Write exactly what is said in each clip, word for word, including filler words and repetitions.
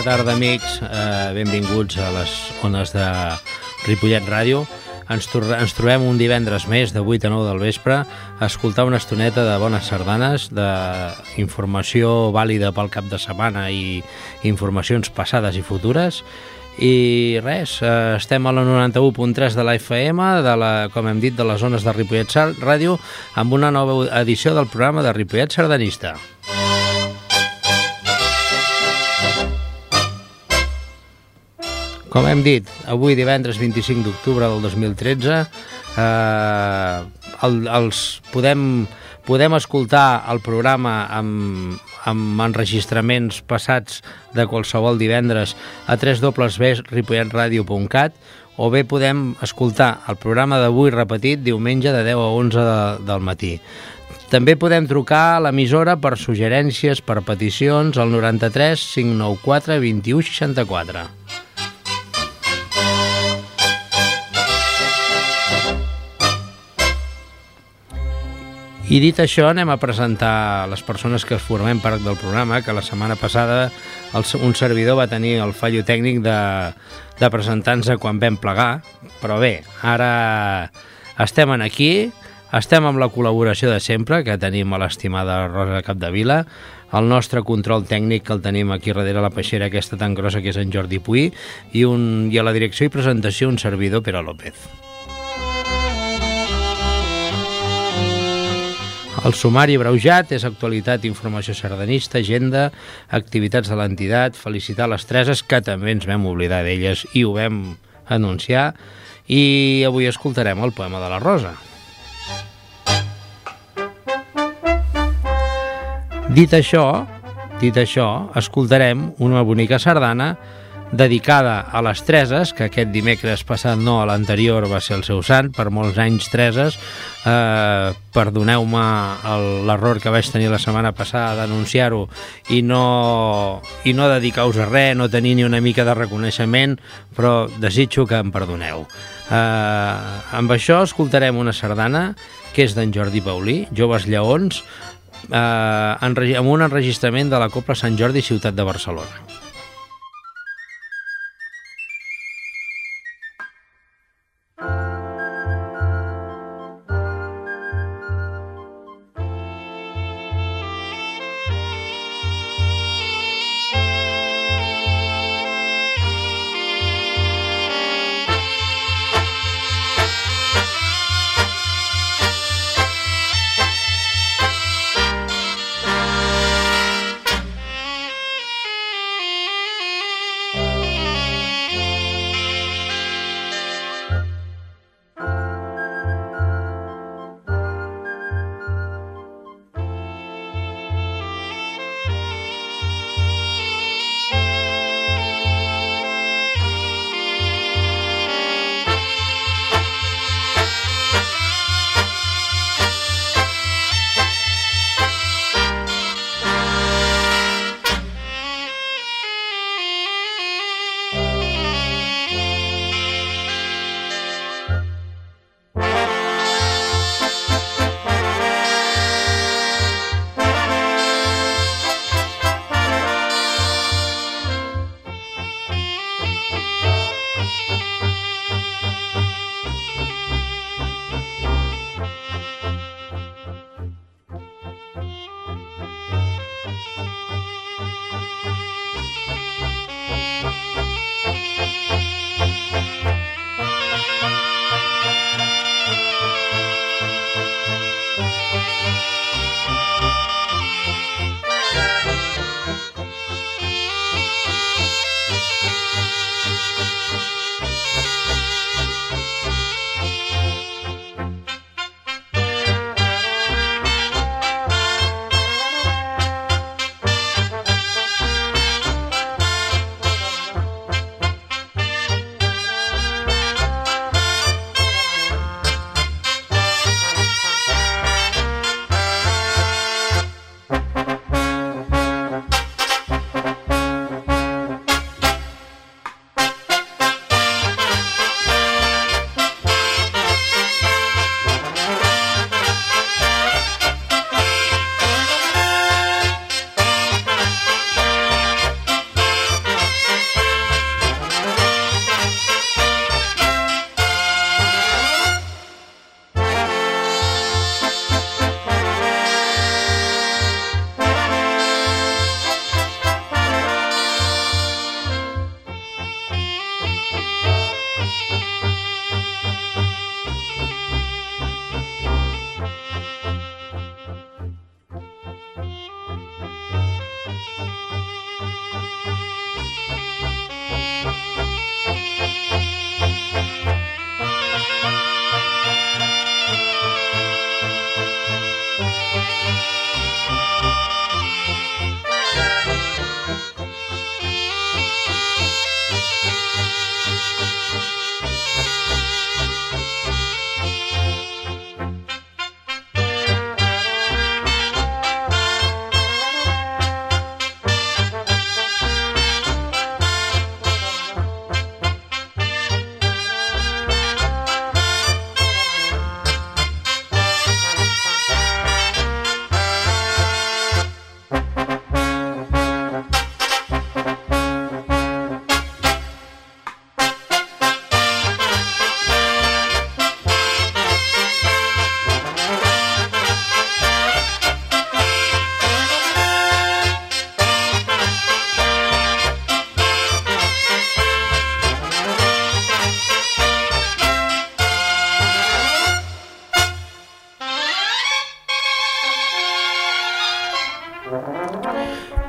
tarda, amics. Eh, benvinguts a les ones de Ripollet Ràdio. Ens, ens trobem un divendres més, de vuit a nou del vespre, a escoltar una estoneta de bones sardanes, d'informació vàlida pel cap de setmana i informacions passades i futures. I res, eh, estem a la noranta-u punt tres de la F M, de la, com hem dit, de les zones de Ripollet Ràdio, amb una nova edició del programa de Ripollet Sardanista. Com hem dit, avui divendres vint-i-cinc d'octubre del dos mil tretze eh, el, els podem, podem escoltar el programa amb, amb enregistraments passats de qualsevol divendres a w w w punt ripollet radio punt cat o bé podem escoltar el programa d'avui repetit diumenge de deu a onze de, del matí. També podem trucar a l'emissora per suggerències, per peticions al noranta-tres cinc nou quatre vint u seixanta-quatre. I dit això, anem a presentar les persones que formem part del programa, que la setmana passada el, un servidor va tenir el fallo tècnic de, de presentar-nos quan vam plegar, però bé, ara estem aquí, estem amb la col·laboració de sempre, que tenim a l'estimada Rosa Capdevila, el nostre control tècnic que el tenim aquí darrere la peixera aquesta tan grossa que és en Jordi Puy, i, un, i a la direcció i presentació un servidor, Pere López. El sumari breujat és actualitat, informació sardanista, agenda, activitats de l'entitat, felicitar les Treses, que també ens vam oblidar d'elles i ho vam anunciar, i avui escoltarem el poema de la Rosa. Dit això, dit això, escoltarem una bonica sardana dedicada a les Treses, que aquest dimecres passat, no, a l'anterior va ser el seu sant, per molts anys Treses. Eh, perdoneu-me l'error que vaig tenir la setmana passada d'anunciar-ho i no, i no dedicar-vos a res, no tenir ni una mica de reconeixement, però desitjo que em perdoneu. Eh, amb això escoltarem una sardana que és d'en Jordi Paulí, Joves Lleons, eh, amb un enregistrament de la Cobla Sant Jordi, ciutat de Barcelona.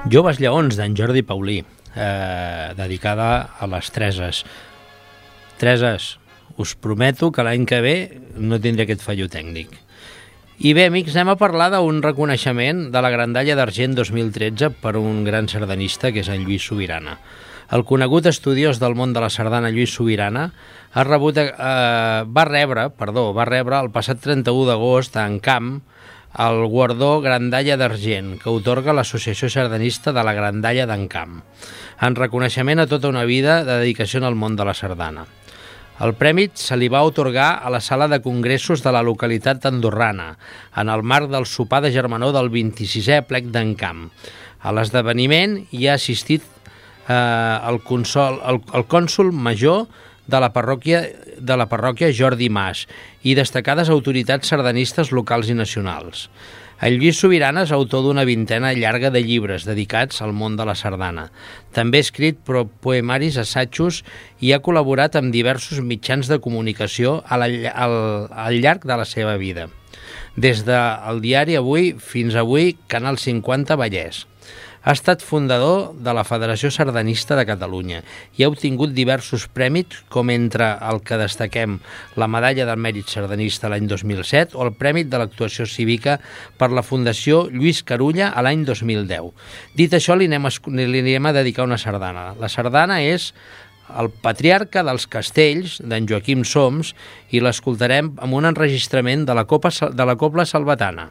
Joves lleons, d'en Jordi Paulí, eh, dedicada a les Treses. Treses, us prometo que l'any que ve no tindré aquest fallo tècnic. I bé, amics, anem a parlar d'un reconeixement de la Grandalla d'Argent dos mil tretze per un gran sardanista, que és en Lluís Subirana. El conegut estudiós del món de la sardana Lluís Subirana ha rebut, eh, va rebre, perdó, va rebre el passat trenta-u d'agost a Encamp el guardó Grandalla d'Argent, que otorga l'Associació Sardanista de la Grandalla d'Encamp, en reconeixement a tota una vida de dedicació al món de la sardana. El premi se li va otorgar a la sala de congressos de la localitat andorrana, en el marc del sopar de germanor del vint-i-sisè plec d'Encamp. A l'esdeveniment hi ha assistit eh, el, consol, el, el cònsol major de la parròquia de la parròquia Jordi Mas i destacades autoritats sardanistes locals i nacionals. El Lluís Subirana és autor d'una vintena llarga de llibres dedicats al món de la sardana. També ha escrit poemaris, assajos i ha col·laborat amb diversos mitjans de comunicació al, al, al llarg de la seva vida. Des del diari Avui fins avui Canal cinquanta Vallès. Ha estat fundador de la Federació Sardanista de Catalunya i ha obtingut diversos prèmits, com entre el que destaquem la Medalla del Mèrit Sardanista l'any dos mil set o el Prèmit de l'Actuació Cívica per la Fundació Lluís Carulla a l'any dos mil deu. Dit això, li anem, a, li anem a dedicar una sardana. La sardana és el patriarca dels castells, d'en Joaquim Soms, i l'escoltarem amb un enregistrament de la, Copa, de la Cobla Salvatana.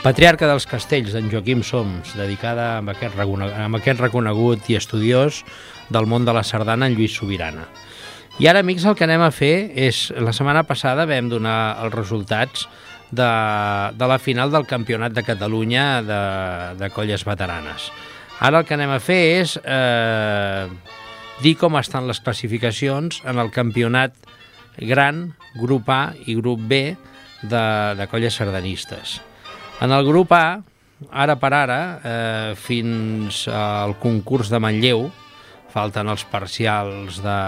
Patriarca dels Castells, d'en Joaquim Soms, dedicada amb aquest, amb aquest reconegut i estudiós del món de la sardana, en Lluís Subirana. I ara, amics, el que anem a fer és... La setmana passada vam donar els resultats de, de la final del Campionat de Catalunya de, de colles veteranes. Ara el que anem a fer és eh, dir com estan les classificacions en el campionat gran, grup A i grup B de, de colles sardanistes. En el grup A, ara per ara, eh, fins al concurs de Manlleu, falten els parcials de,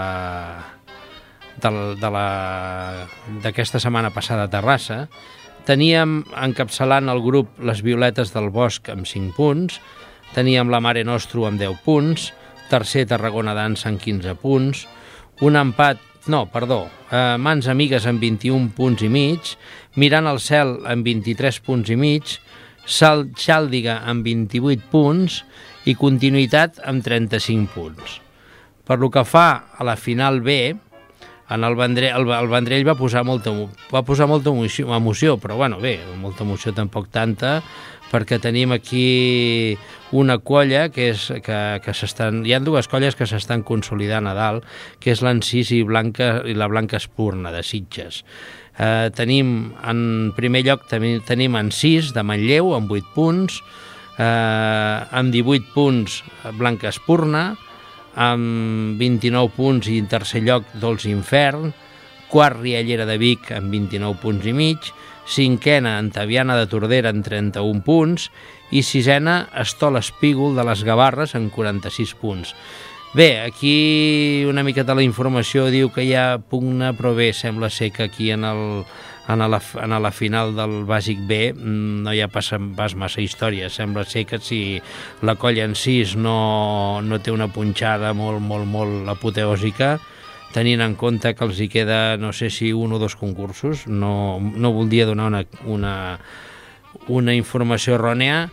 de, de la, d'aquesta setmana passada a Terrassa, teníem encapçalant el grup les Violetes del Bosc amb cinc punts, teníem la Mare Nostrum amb deu punts, tercer Tarragona Dansa amb quinze punts, un empat, no, perdó, eh, Mans Amigues amb vint-i-un punts i mig, Mirant al Cel amb vint-i-tres punts i mig, Sal Xàldiga amb vint-i-vuit punts i Continuïtat amb trenta-cinc punts. Per lo que fa a la final B, en el Vendrell, el, el Vendrell va posar molta, va posar molta emoció, emoció, però bueno, bé, molta emoció tampoc tanta, perquè tenim aquí una colla que és que, que s'estan... Hi ha dues colles que s'estan consolidant a dalt, que és l'Encís i, Blanca, i la Blanca Espurna, de Sitges. Eh, tenim, en primer lloc, tenim, tenim Encís, de Manlleu, amb vuit punts, eh, amb divuit punts Blanca Espurna, amb vint-i-nou punts i en tercer lloc Dolç Infern, quart Riallera de Vic amb vint-i-nou punts i mig, cinquena Antaviana de Tordera amb trenta-un punts i sisena Estol Espígol de les Gavarres amb quaranta-sis punts. Bé, aquí una miqueta la informació diu que hi ha pugna, però bé, sembla ser que aquí en, el, en, la, en la final del Bàsic B no hi ha pas, pas massa història. Sembla ser que si la colla en si no, no té una punxada molt, molt, molt apoteòsica, tenint en compte que els hi queda, no sé si un o dos concursos, no, no voldria donar una, una, una informació errònia,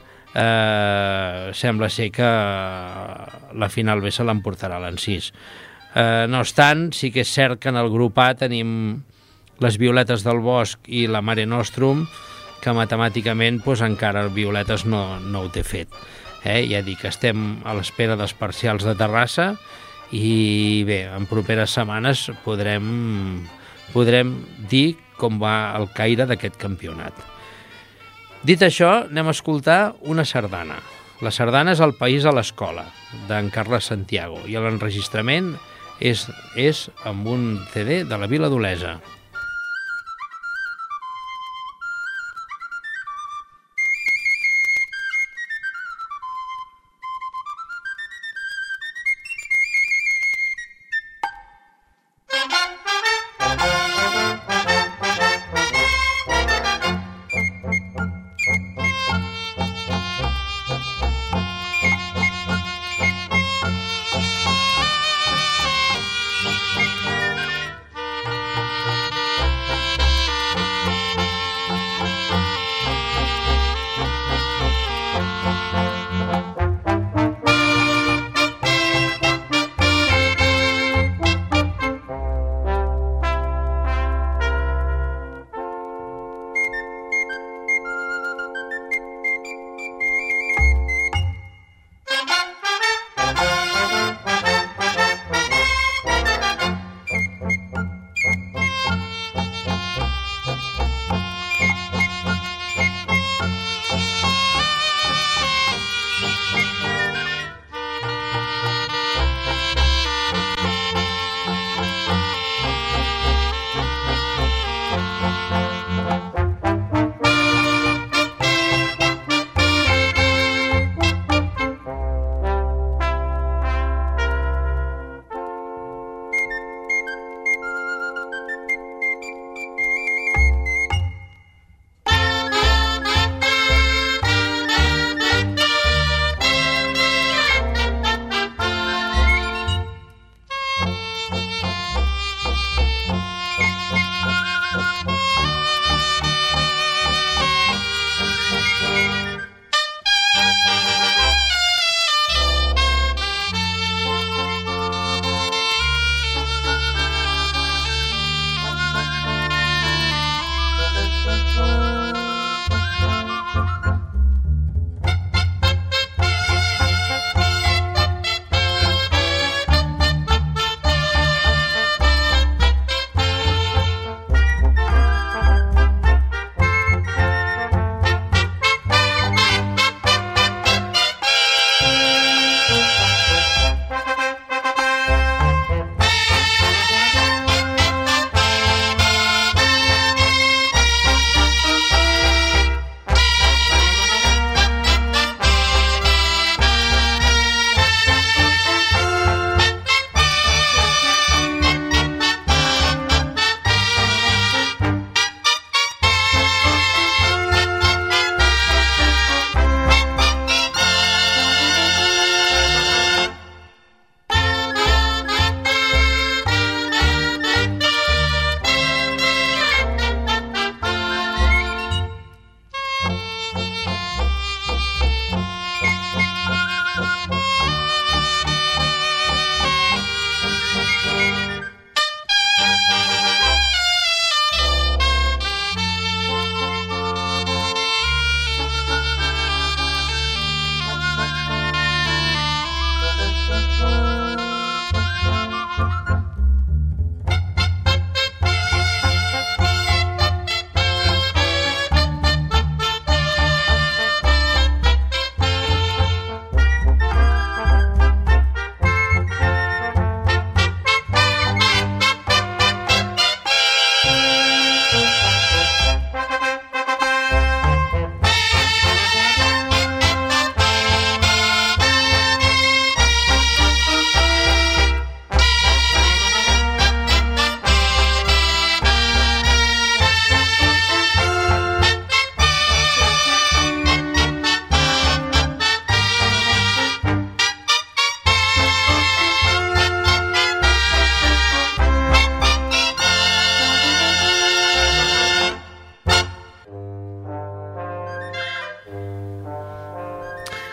eh, sembla ser que la final B se l'emportarà l'Encís. Eh, no obstant, sí que és cert que en el grup A tenim les Violetes del Bosc i la Mare Nostrum, que matemàticament doncs, encara el Violetes no, no ho té fet. Eh? Ja dic que estem a l'espera dels parcials de Terrassa, i bé, en properes setmanes podrem, podrem dir com va el caire d'aquest campionat. Dit això, anem a escoltar una sardana. La sardana és El País a l'Escola, d'en Carles Santiago, i l'enregistrament és, és amb un C D de la Vila d'Olesa.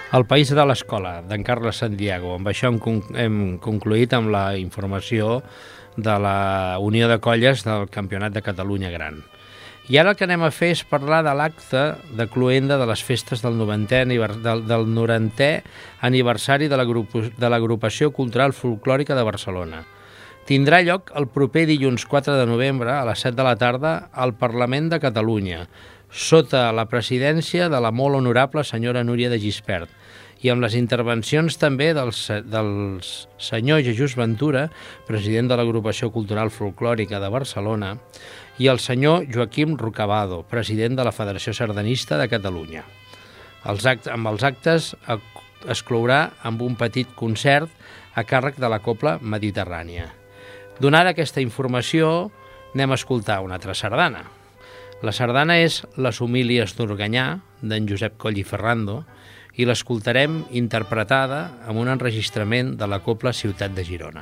El país de l'escola, d'en Carles Santiago. Amb això hem, con hem concluït amb la informació de la Unió de Colles del Campionat de Catalunya Gran. I ara el que anem a fer és parlar de l'acte de cloenda de les festes del novantè, del, del norantè aniversari de l'Agrupació Cultural Folclòrica de Barcelona. Tindrà lloc el proper dilluns quatre de novembre a les set de la tarda al Parlament de Catalunya, sota la presidència de la molt honorable senyora Núria de Gispert, i amb les intervencions també del, del senyor Jesús Ventura, president de l'Agrupació Cultural Folclòrica de Barcelona, i el senyor Joaquim Rocabado, president de la Federació Sardanista de Catalunya. Els actes, amb els actes es clourà amb un petit concert a càrrec de la Cobla Mediterrània. Donada aquesta informació, anem a escoltar una altra sardana. La sardana és Les homílies d'Organyà, d'en Josep Coll i Ferrando, i l'escoltarem interpretada amb un enregistrament de la Cobla Ciutat de Girona.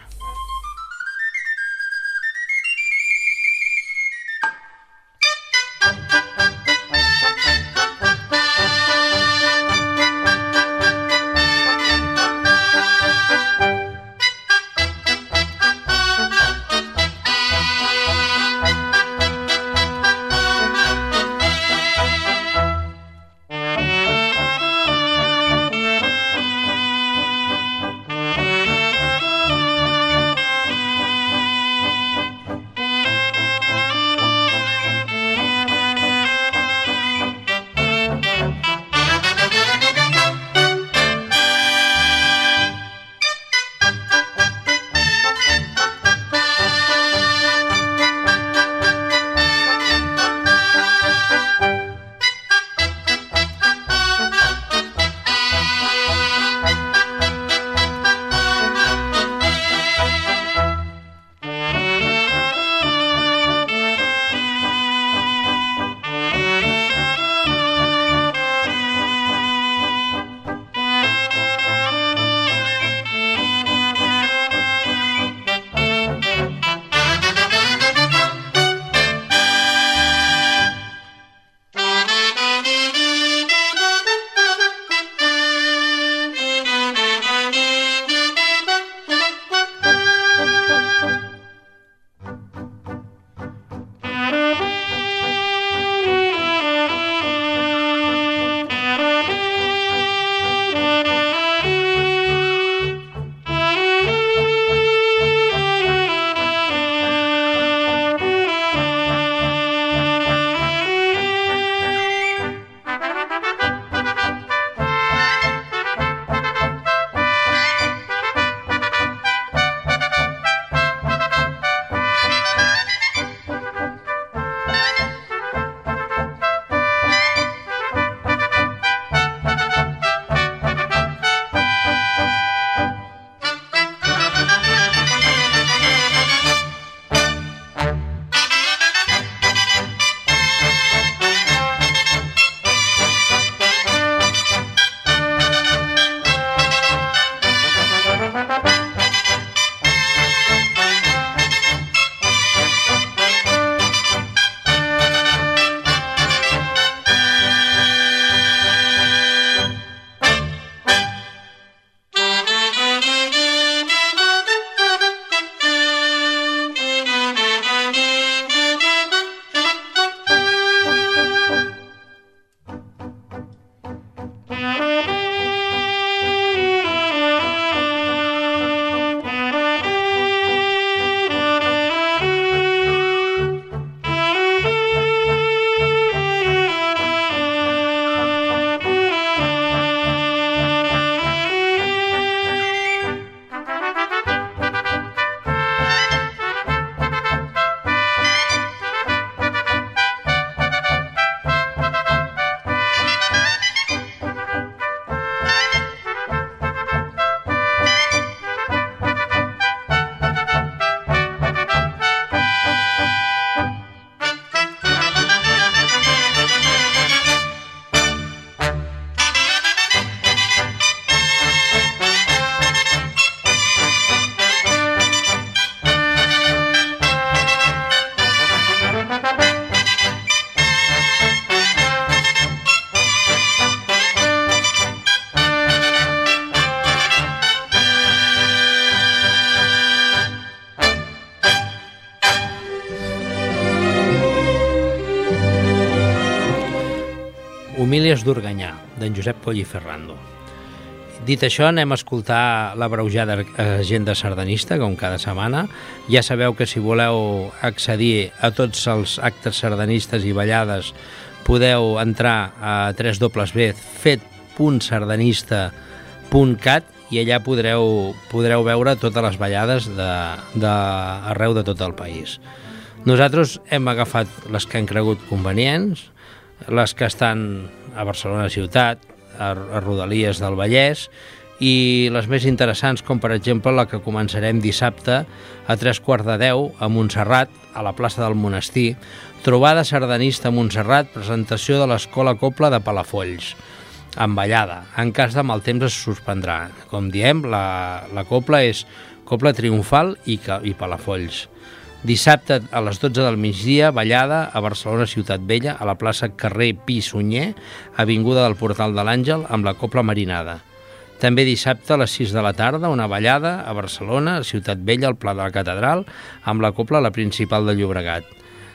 Famílies d'Organyà, d'en Josep Coll i Ferrando. Dit això, anem a escoltar la breujada agenda sardanista, com cada setmana. Ja sabeu que si voleu accedir a tots els actes sardanistes i ballades podeu entrar a w w w punt fet punt sardanista punt cat i allà podreu, podreu veure totes les ballades d'arreu de, de tot el país. Nosaltres hem agafat les que han cregut convenients, les que estan a Barcelona ciutat, a Rodalies del Vallès, i les més interessants, com per exemple la que començarem dissabte a tres quarts de deu a Montserrat, a la plaça del Monestir, trobada sardanista a Montserrat, presentació de l'Escola Copla de Palafolls, amb ballada. En cas de mal temps es suspendrà. Com diem, la, la copla és copla triomfal i, i Palafolls. Dissabte a les dotze del migdia, ballada a Barcelona Ciutat Vella, a la plaça carrer Pi Sunyer, avinguda del Portal de l'Àngel, amb la copla marinada. També dissabte a les sis de la tarda, una ballada a Barcelona, a Ciutat Vella, al Pla de la Catedral, amb la copla La Principal de Llobregat.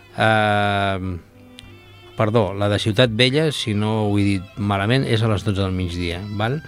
Eh, perdó, la de Ciutat Vella, si no ho he dit malament, és a les dotze del migdia, val?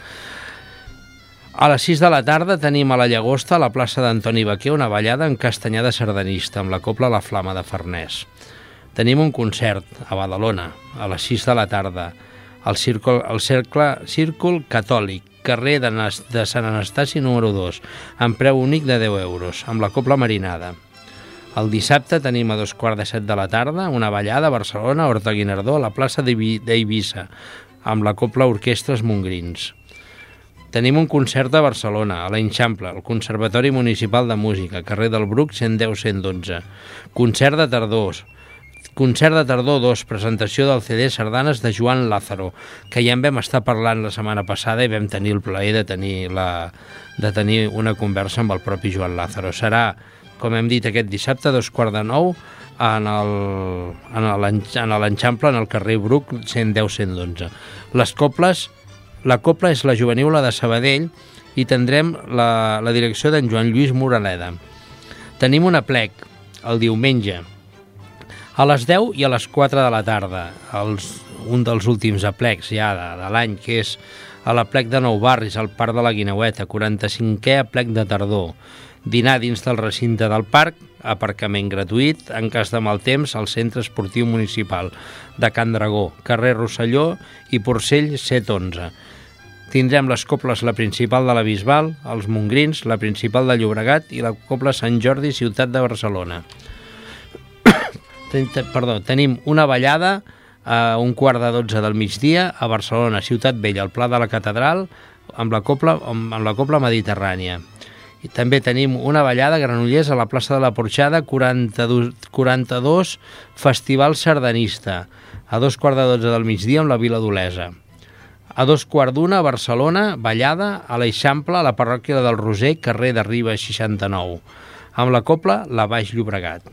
A les sis de la tarda tenim a la Llagosta, a la plaça d'Antoni Baquer, una ballada en castanyada sardanista, amb la copla La Flama de Farners. Tenim un concert a Badalona, a les sis de la tarda, al Círcul, al cercle, Círcul Catòlic, carrer de, de Sant Anastasi número dos, amb preu únic de deu euros, amb la copla marinada. El dissabte tenim a dos quarts de set de la tarda una ballada a Barcelona, a Horta Guinardó, a la plaça d'Eivissa, amb la copla Orquestres Montgrins. Tenim un concert a Barcelona, a l'Eixample, al Conservatori Municipal de Música, carrer del Bruc, cent deu cent dotze. Concert de tardors. Concert de tardor dos, presentació del C D Sardanes de Joan Lázaro, que ja en vam estar parlant la setmana passada i vam tenir el plaer de tenir, la, de tenir una conversa amb el propi Joan Lázaro. Serà, com hem dit, aquest dissabte, a dos quarts de nou, en l'Eixample, en el carrer Bruc, cent deu cent dotze. Les coples... La copla és la Juveniula de Sabadell i tindrem la, la direcció d'en Joan Lluís Moraleda. Tenim una plec el diumenge a les deu i a les quatre de la tarda, els, un dels últims aplecs ja de, de l'any, que és a la plec de Nou Barris, al Parc de la Guineueta, quaranta-cinquè aplec de tardor. Dinar dins del recinte del parc, aparcament gratuït, en cas de mal temps, al Centre Esportiu Municipal de Can Dragó, carrer Rosselló i Porcell set onze. Tindrem les coples La Principal de la Bisbal, els Montgrins, La Principal de Llobregat i la copla Sant Jordi, Ciutat de Barcelona. Perdó, tenim una ballada a un quart de dotze del migdia a Barcelona, Ciutat Vella, al Pla de la Catedral, amb la copla, amb la copla Mediterrània. I també tenim una ballada a Granollers a la plaça de la Porxada, quaranta-dos, quaranta-dos Festival Sardanista, a dos quarts de dotze del migdia amb la Vila d'Olesa. A dos quarts d'una a Barcelona, ballada a l'Eixample, a la parròquia del Roser, carrer de Riba seixanta-nou, amb la copla La Baix Llobregat.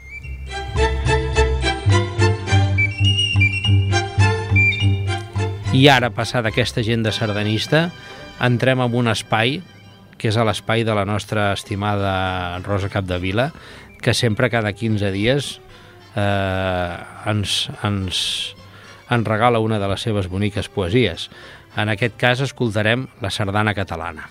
I ara, passada aquesta agenda sardanista, entrem en un espai, que és a l'espai de la nostra estimada Rosa Capdevila, que sempre cada quinze dies eh, ens, ens, ens regala una de les seves boniques poesies. En aquest cas escoltarem la sardana catalana.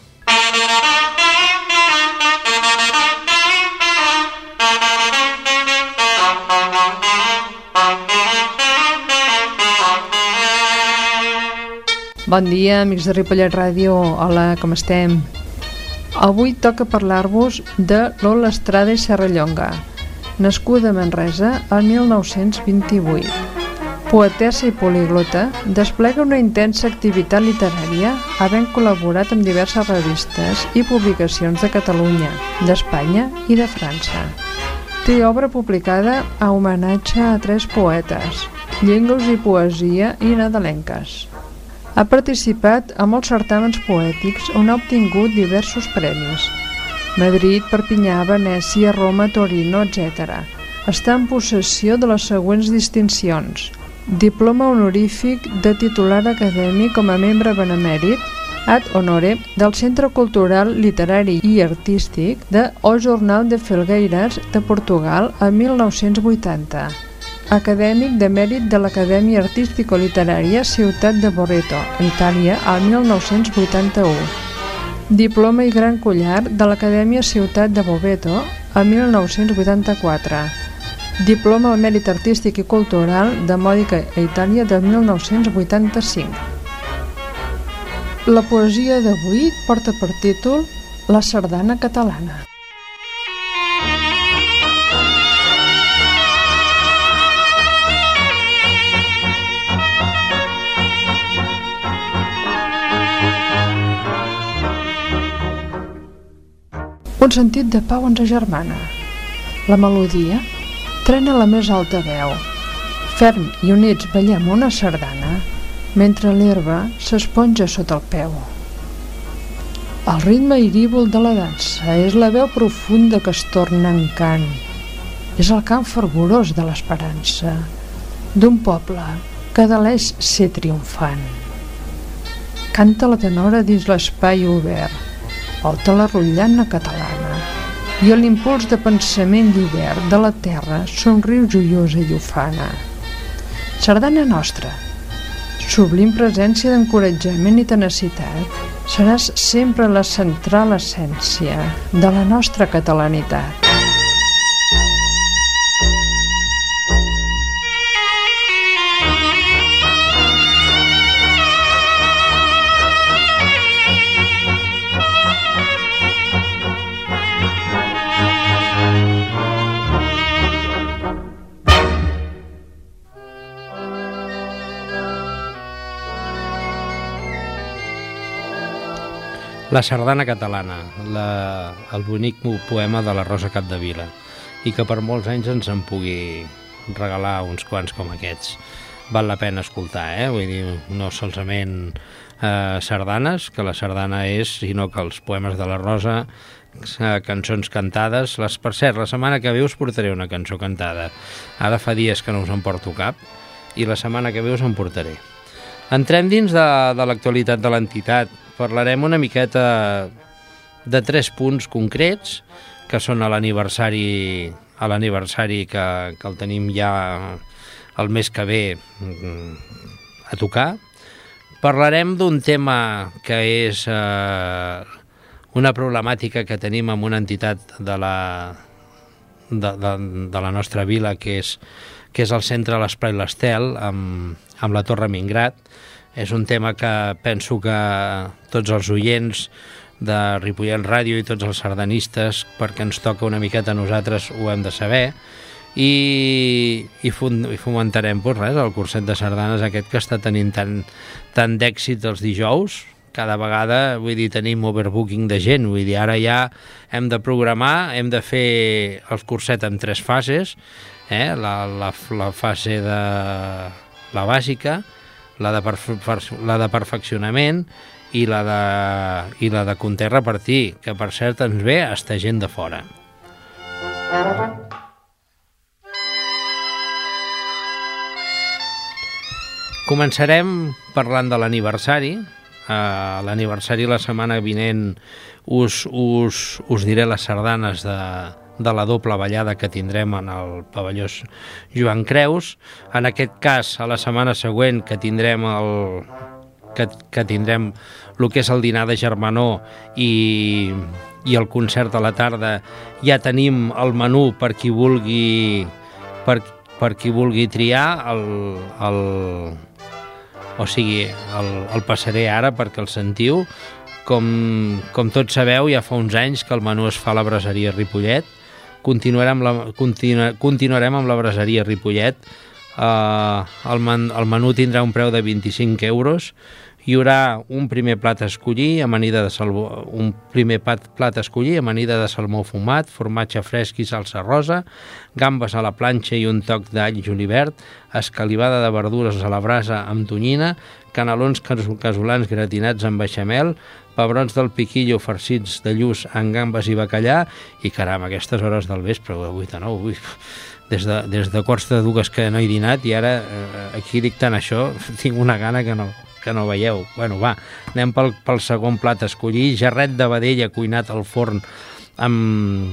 Bon dia, amics de Ripollet Ràdio. Hola, com estem? Avui toca parlar-vos de Lola Estrada i Serrallonga, nascuda a Manresa el mil nou-cents vint-i-vuit. Poetessa i poliglota, desplega una intensa activitat literària, havent col·laborat amb diverses revistes i publicacions de Catalunya, d'Espanya i de França. Té obra publicada a homenatge a tres poetes, llengües i poesia i nadalenques. Ha participat a molts certàmens poètics on ha obtingut diversos premis. Madrid, Perpinyà, Venècia, Roma, Torino, etcètera. Està en possessió de les següents distincions: diploma honorífic de titular acadèmic com a membre benemèrit ad honore del Centre Cultural, Literari i Artístic de O Jornal de Felgueiras de Portugal a mil nou-cents vuitanta. acadèmic de mèrit de l'Acadèmia Artístico-Literària Ciutat de Boreto, Itàlia, al mil nou-cents vuitanta-u. Diploma i gran collar de l'Acadèmia Ciutat de Boveto, al mil nou-cents vuitanta-quatre. Diploma al mèrit artístic i cultural de Mòdica a Itàlia de mil nou-cents vuitanta-cinc. La poesia d'avui porta per títol La sardana catalana. Un sentit de pau ens agermana. La melodia trena la més alta veu. Ferm i units ballem una sardana mentre l'herba s'esponja sota el peu. El ritme irívol de la dansa és la veu profunda que es torna en cant. És el cant fervorós de l'esperança d'un poble que deleix ser triomfant. Canta la tenora dins l'espai obert, volta la rotllana catalana i a l'impuls de pensament llibert de la terra somriu joiosa i ufana. Sardana nostra, sublim presència d'encoratjament i tenacitat, seràs sempre la central essència de la nostra catalanitat. La sardana catalana, la, el bonic poema de la Rosa Capdevila, i que per molts anys ens en pugui regalar uns quants com aquests. Val la pena escoltar, eh? Vull dir, no solament eh, sardanes, que la sardana és, sinó que els poemes de la Rosa, eh, cançons cantades. Les, per cert, la setmana que ve us portaré una cançó cantada. Ara fa dies que no us en porto cap, i la setmana que ve us en portaré. Entrem dins de, de l'actualitat de l'entitat. Parlarem una miqueta de tres punts concrets, que són a l'aniversari a l'aniversari que, que el tenim ja el mes que ve a tocar. Parlarem d'un tema que és eh, una problemàtica que tenim amb una entitat de la, de, de, de la nostra vila, que és, que és el centre de l'Espai l'Estel, amb, amb la Torre Mingrat. És un tema que penso que tots els oients de Ripollet Ràdio i tots els sardanistes, perquè ens toca una miqueta a nosaltres, ho hem de saber, i, i, fund, i fomentarem pues res, el curset de sardanes aquest que està tenint tant, tant d'èxit els dijous. Cada vegada, vull dir, tenim overbooking de gent, vull dir, ara ja hem de programar, hem de fer el curset en tres fases, eh? la, la, la fase de la bàsica, la de, la de perfeccionament i la de, i la de comptar i repartir, que per cert ens ve hasta gent de fora. Començarem parlant de l'aniversari. Uh, l'aniversari la setmana vinent us, us, us diré les sardanes de, de la doble ballada que tindrem en el pavelló Joan Creus. En aquest cas, a la setmana següent, que tindrem el, que, que tindrem el que és el dinar de germanor i, i el concert a la tarda, ja tenim el menú per qui vulgui, per, per qui vulgui triar. El, el, o sigui, el, el passaré ara perquè el sentiu. Com, com tots sabeu, ja fa uns anys que el menú es fa a la braseria Ripollet. Continuarem, la, continu, continuarem amb la braseria Ripollet. Uh, el, man, el menú tindrà un preu de vint-i-cinc euros. Hi haurà un primer plat a escollir, amanida de salmó, un primer plat, plat a escollir, amanida de salmó fumat, formatge fresc i salsa rosa, gambes a la planxa i un toc d'all i julivert, escalivada de verdures a la brasa amb tonyina, canelons casolans gratinats amb beixamel, pebrons del piquillo farcits de lluç amb gambes i bacallà, i caram, a aquestes hores del vespre, avui de nou, avui, des de, des de quarts de dues que no he dinat, i ara eh, aquí dictant això tinc una gana que no, que no veieu. Bueno, va, anem pel, pel segon plat a escollir. Gerret de vedella cuinat al forn amb,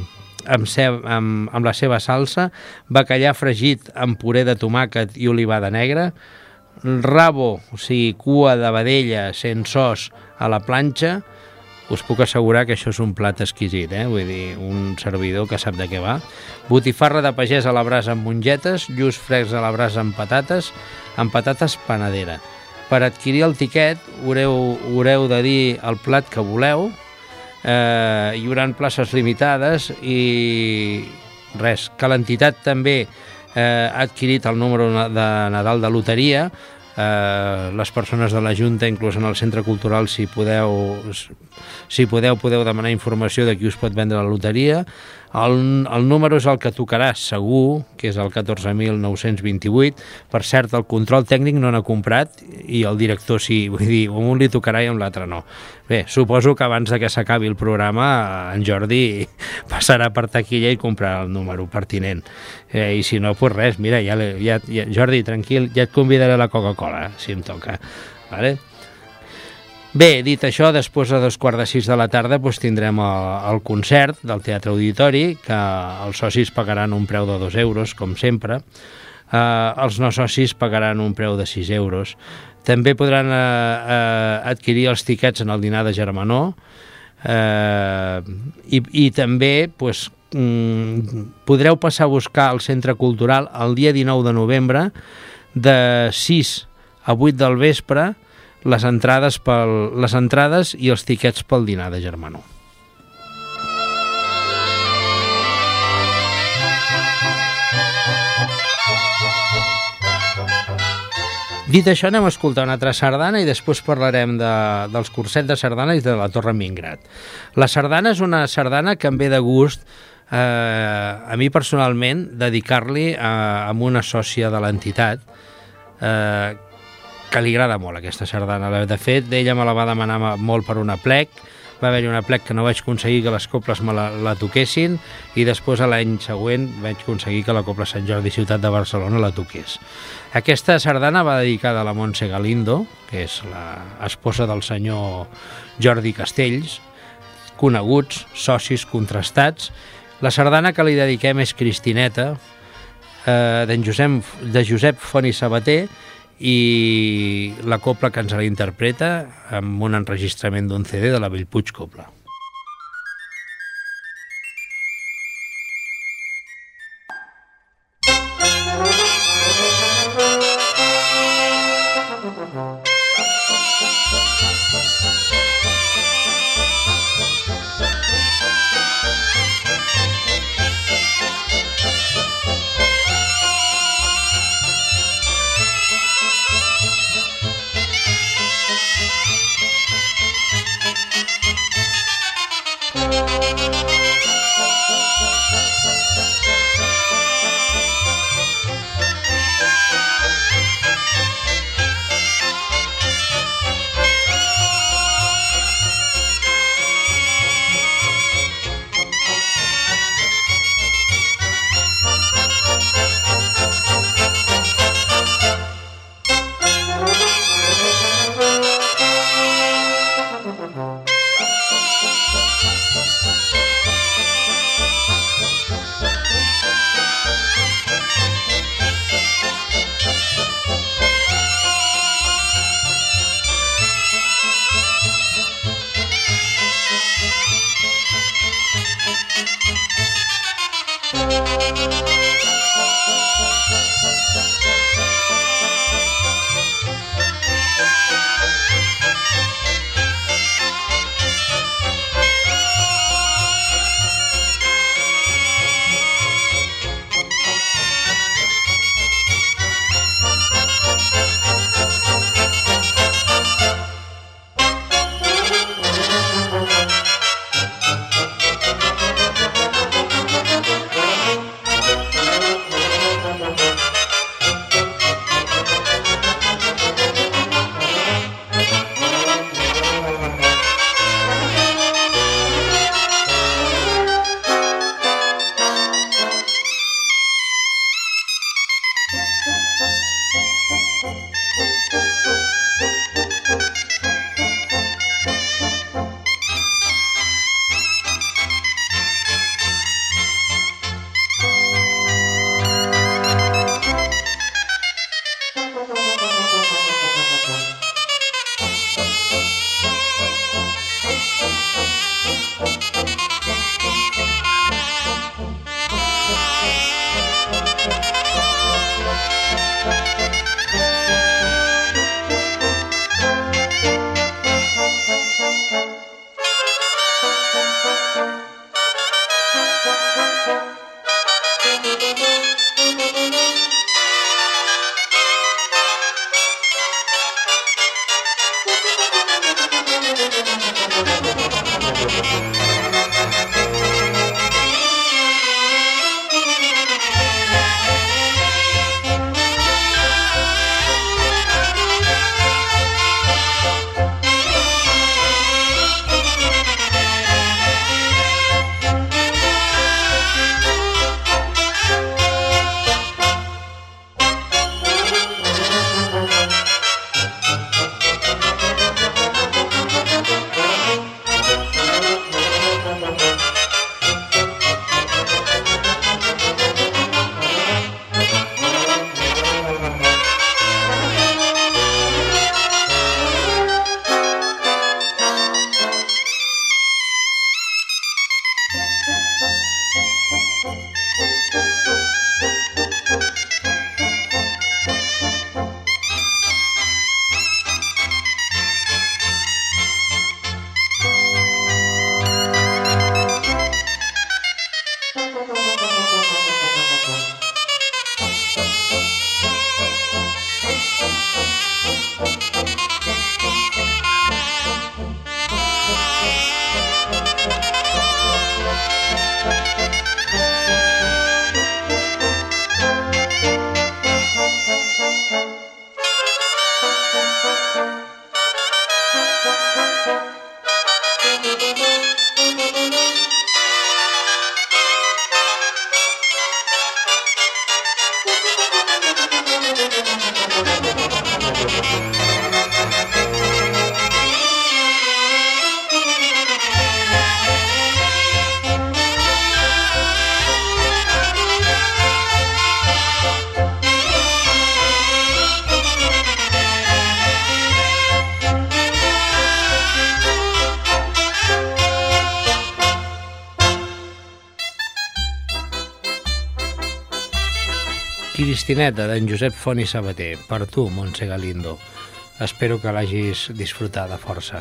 amb, ceb, amb, amb la seva salsa, bacallà fregit amb puré de tomàquet i olivada negra, rabo, o sigui, cua de vedella sense os a la planxa. Us puc assegurar que això és un plat exquisit, eh? Vull dir, un servidor que sap de què va. Botifarra de pagès a la brasa amb mongetes, lluç fresc a la brasa amb patates, amb patates panadera. Per adquirir el tiquet haureu, haureu de dir el plat que voleu, eh, hi haurà places limitades i res, que l'entitat també eh, ha adquirit el número de Nadal de loteria. Eh, les persones de la Junta, inclús en el Centre Cultural, si podeu, si podeu, podeu demanar informació de qui us pot vendre la loteria. El, el número és el que tocarà segur, que és el catorze mil nou-cents vint-i-vuit. Per cert, el control tècnic no n'ha comprat i el director sí, vull dir, un li tocarà i amb l'altre no. Bé, suposo que abans de que s'acabi el programa en Jordi passarà per taquilla i comprarà el número pertinent. Eh, I si no, doncs res, mira, ja, ja, ja, Jordi, tranquil, ja et convidaré a la Coca-Cola, si em toca. Vale? Bé, dit això, després a dos quarts de sis de la tarda doncs, tindrem el, el concert del Teatre Auditori, que els socis pagaran un preu de dos euros, com sempre. Eh, els no socis pagaran un preu de sis euros. També podran eh, eh, adquirir els tiquets en el dinar de Germanor eh, i, i també doncs, mm, podreu passar a buscar al Centre Cultural el dia dinou de novembre de sis a vuit del vespre les entrades, pel, les entrades i els tiquets pel dinar de Germanor. Dit això, anem a escoltar una altra sardana i després parlarem de, dels cursets de sardana i de la Torre Mingrat. La sardana és una sardana que em ve de gust eh, a mi personalment dedicar-li a, a una sòcia de l'entitat eh, que li agrada molt aquesta sardana. De fet, ella me la va demanar molt per una plec, va haver-hi una plec que no vaig aconseguir que les coples me la, la toquessin i després l'any següent vaig aconseguir que la Copla Sant Jordi Ciutat de Barcelona la toqués. Aquesta sardana va dedicada a la Montse Galindo, que és l'esposa del senyor Jordi Castells, coneguts, socis contrastats. La sardana que li dediquem és Cristineta, eh, d'en Josep, de Josep Font i Sabater, i la copla que ens la interpreta amb un enregistrament d'un C D de la Bellpuig Copla. Cristineta, d'en Josep Font i Sabater, per tu, Montse Galindo. Espero que l'hagis disfrutat de força.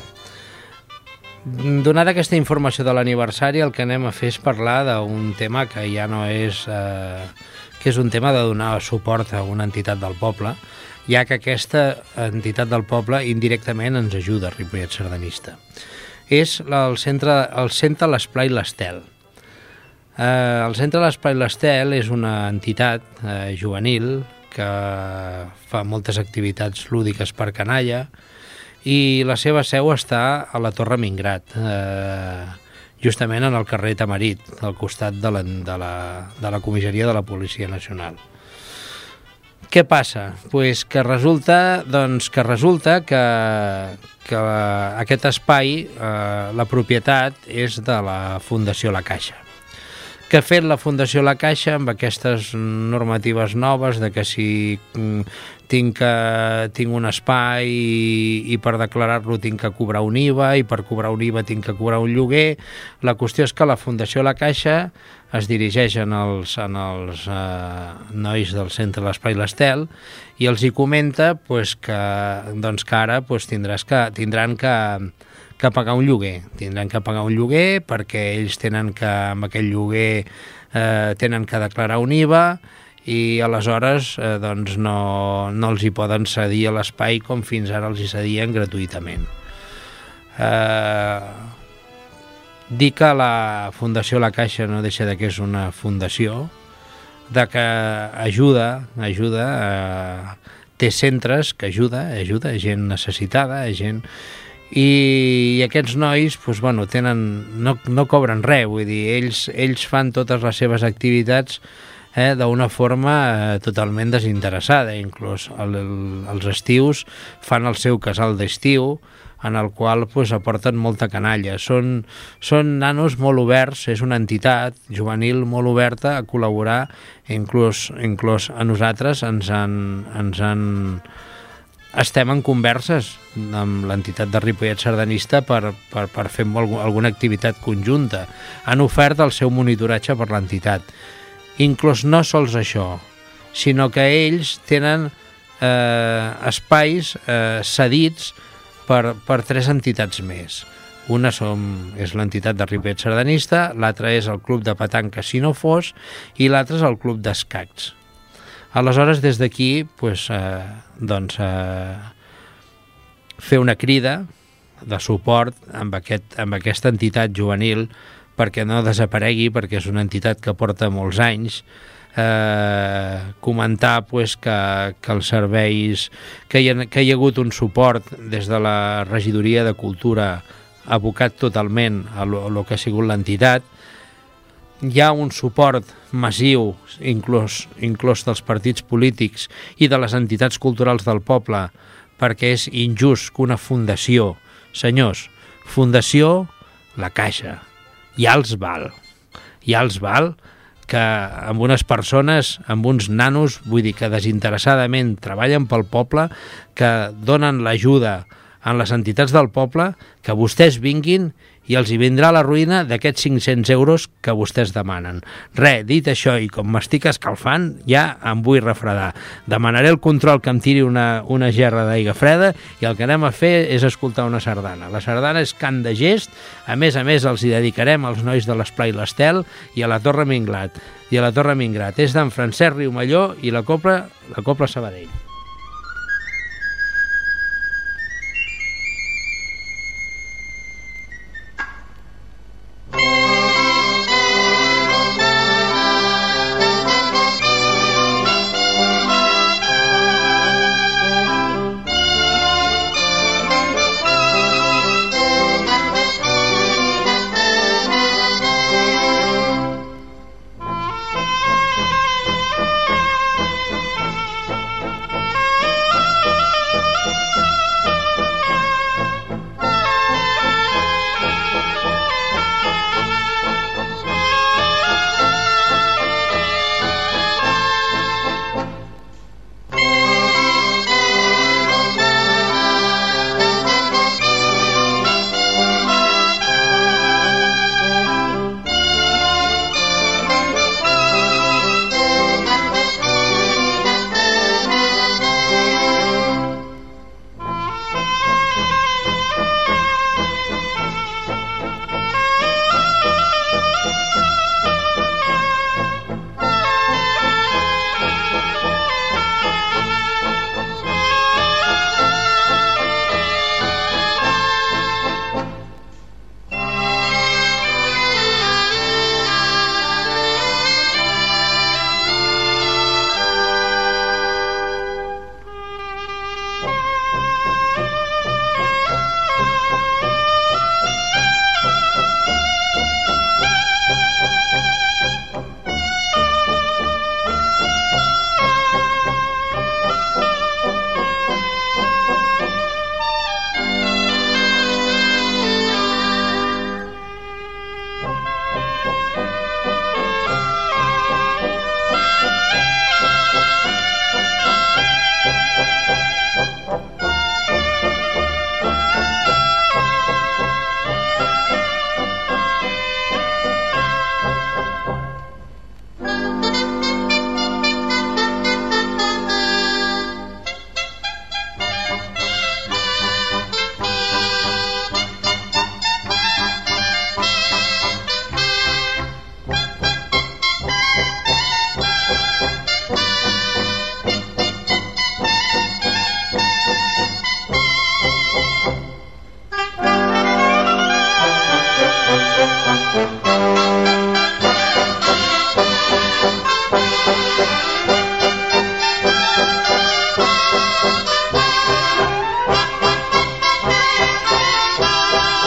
Donada aquesta informació de l'aniversari, el que anem a fer és parlar d'un tema que ja no és... Eh, que és un tema de donar suport a una entitat del poble, ja que aquesta entitat del poble indirectament ens ajuda a Ripollet Sardanista. És el centre, el centre L'Esplai l'Estel. Eh, el centre L'Esplai l'Estel és una entitat eh, juvenil que fa moltes activitats lúdiques per canalla i la seva seu està a la Torre Mingrat, eh, justament en el carrer Tamarit, al costat de la, de, la, de la comissaria de la Policia Nacional. Què passa? Pues que resulta, doncs, que, resulta que, que aquest espai, eh, la propietat és de la Fundació La Caixa. Què ha fet la Fundació La Caixa amb aquestes normatives noves de que si tinc, que, tinc un espai i, i per declarar-lo tinc que cobrar un I V A i per cobrar un I V A tinc que cobrar un lloguer? La qüestió és que la Fundació La Caixa es dirigeix en els, en els eh, nois del centre L'Esplai l'Estel i els hi comenta pues, que, doncs, que ara pues, tindràs que, tindran que... que pagar un lloguer, tindran que pagar un lloguer perquè ells tenen que, amb aquell lloguer eh, tenen que declarar un I V A i aleshores eh, doncs no, no els hi poden cedir a l'espai com fins ara els hi cedien gratuïtament. Eh, dir que la Fundació La Caixa no deixa de que és una fundació, de que ajuda, ajuda, eh, té centres que ajuda, ajuda gent necessitada, gent... I aquests nois doncs, bueno, tenen, no, no cobren res, vull dir, ells, ells fan totes les seves activitats eh, d'una forma eh, totalment desinteressada, inclús el, el, els estius fan el seu casal d'estiu en el qual pues, aporten molta canalla. Són, són nanos molt oberts, és una entitat juvenil molt oberta a col·laborar, inclús, inclús a nosaltres ens han... Ens han estem en converses amb l'entitat de Ripollet Sardanista per, per, per fer alguna activitat conjunta. Han ofert el seu monitoratge per l'entitat. Inclús no sols això, sinó que ells tenen eh, espais eh, cedits per, per tres entitats més. Una som, és l'entitat de Ripollet Sardanista, l'altra és el Club de Petanca Si No Fos i l'altra és el Club d'Escacs. Aleshores, des d'aquí, pues, eh, doncs, eh, fer una crida de suport amb, aquest, amb aquesta entitat juvenil perquè no desaparegui, perquè és una entitat que porta molts anys, eh, comentar pues, que, que els serveis, que hi, ha, que hi ha hagut un suport des de la Regidoria de Cultura abocat totalment a lo, a lo que ha sigut l'entitat. Hi ha un suport massiu, inclús, inclús dels partits polítics i de les entitats culturals del poble, perquè és injust que una fundació, senyors, Fundació La Caixa, ja els val, ja els val que amb unes persones, amb uns nanos, vull dir que desinteressadament treballen pel poble, que donen l'ajuda en les entitats del poble, que vostès vinguin i els hi vindrà la ruïna d'aquests cinc-cents euros que vostès demanen. Res, dit això, i com m'estic escalfant, ja em vull refredar. Demanaré el control que em tiri una, una gerra d'aigua freda i el que anem a fer és escoltar una sardana. La sardana és cant de gest, a més a més els hi dedicarem als nois de l'Esplai l'Estel i a la Torre Mingrat. I a la Torre Mingrat és d'en Francesc Riumalló i la Copla, la Copla Sabadell.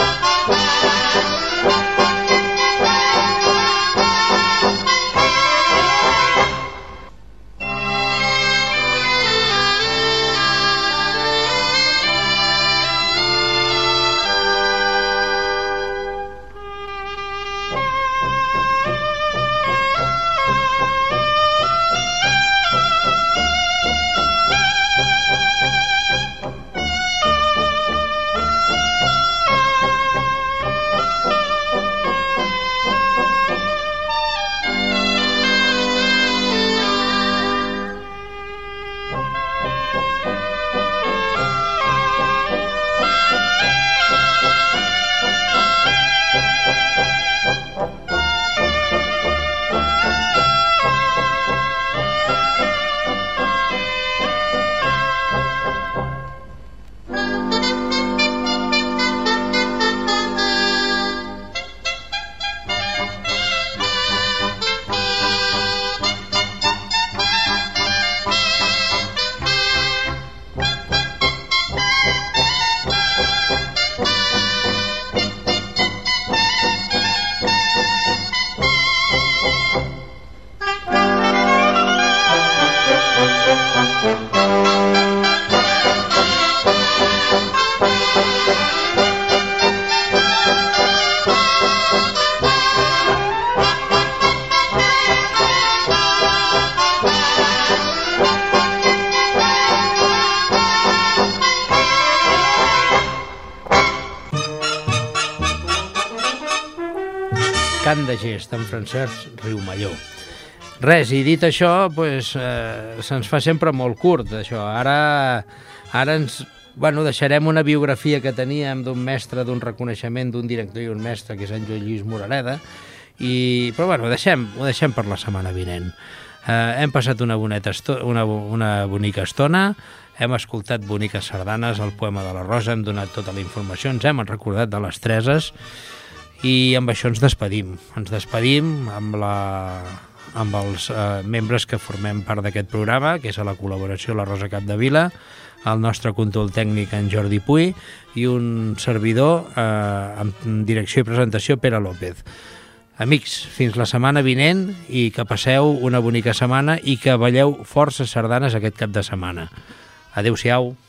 Cant de Gest, en Francesc Riumalló. Res, i dit això, pues, eh, se'ns fa sempre molt curt, això. Ara, ara ens, bueno, deixarem una biografia que teníem d'un mestre, d'un reconeixement d'un director i un mestre, que és en Joan Lluís Moraleda, i, però bueno, ho deixem, ho deixem per la setmana vinent. Eh, hem passat una, boneta esto una, una bonica estona, hem escoltat boniques sardanes, el poema de la Rosa, hem donat tota la informació, ens hem recordat de les Treses, i amb això ens despedim. Ens despedim amb, la, amb els eh, membres que formem part d'aquest programa, que és a la col·laboració la Rosa Capdevila, el nostre control tècnic en Jordi Puy i un servidor eh, amb direcció i presentació Pere López. Amics, fins la setmana vinent i que passeu una bonica setmana i que balleu força sardanes aquest cap de setmana. Adéu-siau.